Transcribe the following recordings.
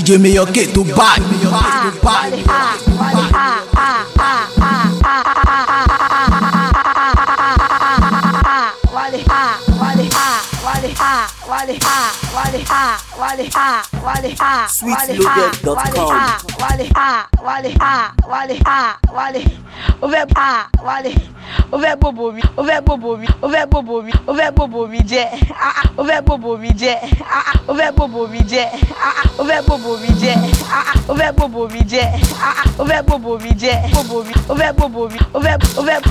DJ Meyoke to buy. Sweetloaded.com. O fẹ́ bobo mi jẹ́, o fẹ́ bobo mi jẹ́, o fẹ́ bobo mi jẹ́, o fẹ́ bobo mi jẹ́, o fẹ́ bobo mi jẹ́, o fẹ́ bobo mi jẹ́, o fẹ́ bobo mi jẹ́, o fẹ́ bobo mi, o fẹ́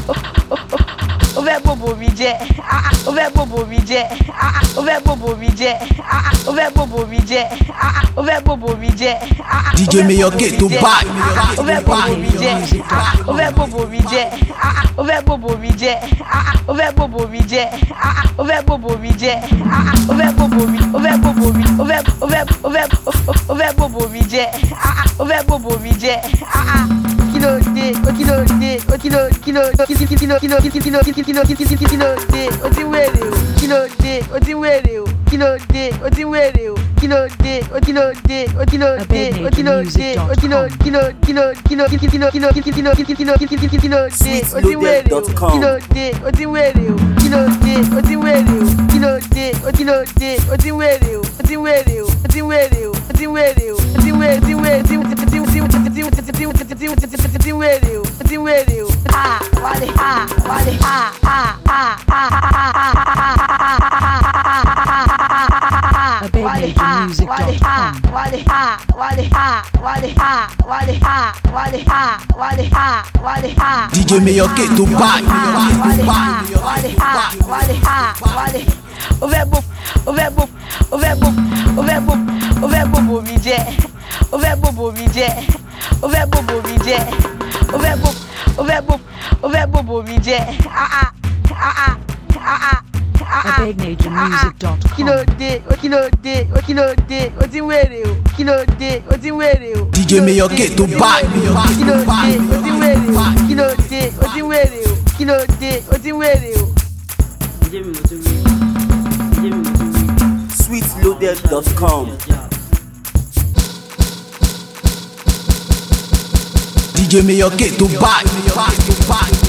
bobo mi jẹ́, o fẹ́ bobo mi jẹ́, o fẹ́ bobo mi jẹ́, o fẹ́ bobo mi jẹ́, o fẹ́ bobo mi jẹ́. DJ Meyoke to buy. O fẹ́ bobo mi jẹ́, o fẹ́ bobo mi jẹ́, o fẹ́ bobo mi jẹ́, o fẹ́ bobo mi jẹ́, o fẹ́ bobo mi jẹ́, o fẹ́ bobo mi, o fẹ́ bobo mi, o fẹ́ bobo mi jẹ́, o fẹ́ bobo mi jẹ́. Kílódé, o ti wèrè o, kílódé, o ti wèrè o, kílódé, o ti wèrè o, kílódé, DJ Meyoke to buy. O fẹ́ bobo mi jẹ́, o fẹ́ bobo mi jẹ́, o fẹ́ bobo mi jẹ́, o fẹ́ bobo mi jẹ́. Kílódé, o ti wèrè o, kílódé, o ti wèrè o. DJ Meyoke to buy. Kílódé, o ti wèrè o, kílódé, o ti wèrè o, kílódé, o ti wèrè o. Sweetloaded.com. DJ Meyoke to buy.